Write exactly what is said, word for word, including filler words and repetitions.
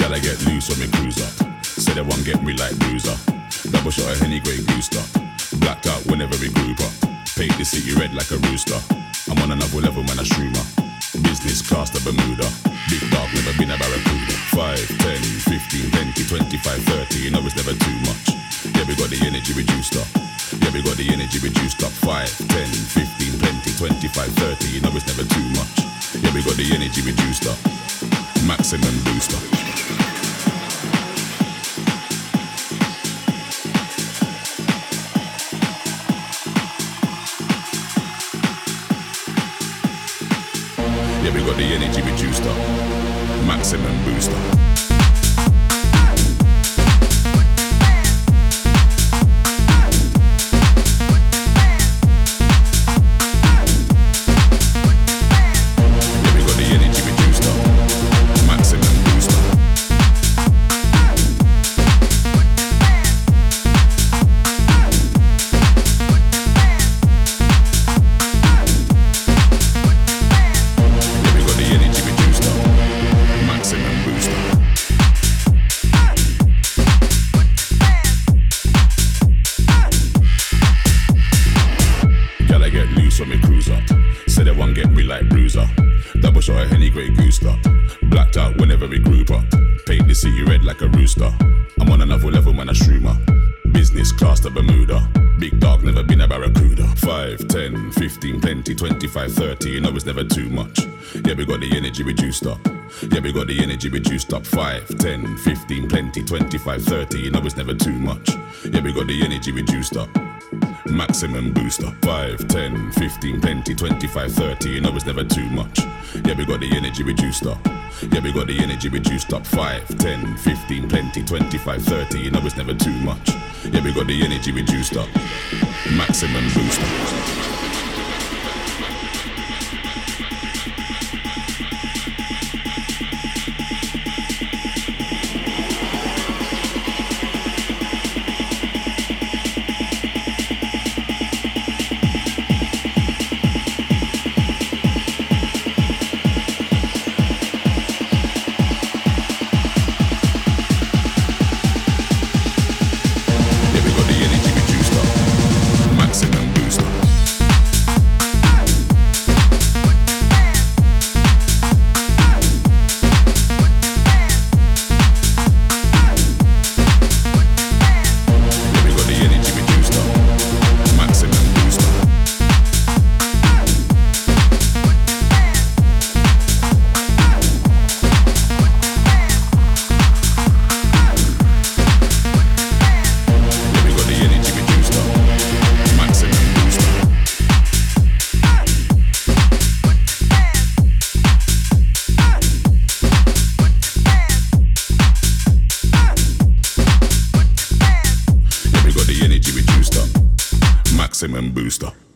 Gotta get loose when me cruise up. Say they won't get me like bruiser. Double shot of Henny Grey Goose up. Blacked out whenever we group up. Paint the city red like a rooster. I'm on another level, man, a streamer. Business class to Bermuda. Big dog, never been a barracuda. five, ten, fifteen, twenty, twenty-five, thirty. You know it's never too much. Yeah, we got the energy reduced up. Yeah, we got the energy reduced up. five, ten, fifteen, twenty, twenty-five, thirty. You know it's never too much. Yeah, we got the energy reduced up. Maximum booster. Yeah, we got the energy reduced up. Maximum booster. When me cruise up, say they won't get me like bruiser. Double shot of Henny Grey Goose up. Blacked out whenever we group up. Paint the city red like a rooster. I'm on another level, man, a streamer. Business class to Bermuda. Big dog, never been a barracuda. five, ten, fifteen, twenty, twenty-five, thirty. You know it's never too much. Yeah, we got the energy reduced up. Yeah, we got the energy reduced up. five, ten, fifteen, twenty, twenty-five, thirty. You know it's never too much. Yeah, we got the energy reduced up. Maximum booster. five, ten, fifteen, twenty, twenty-five, thirty. You know it's never too much. Yeah, we got the energy reduced up. Yeah, we got the energy reduced up. five, ten, fifteen, twenty, twenty-five, thirty. You know it's never too much. Yeah, we got the energy reduced up. Maximum booster. Maximum booster.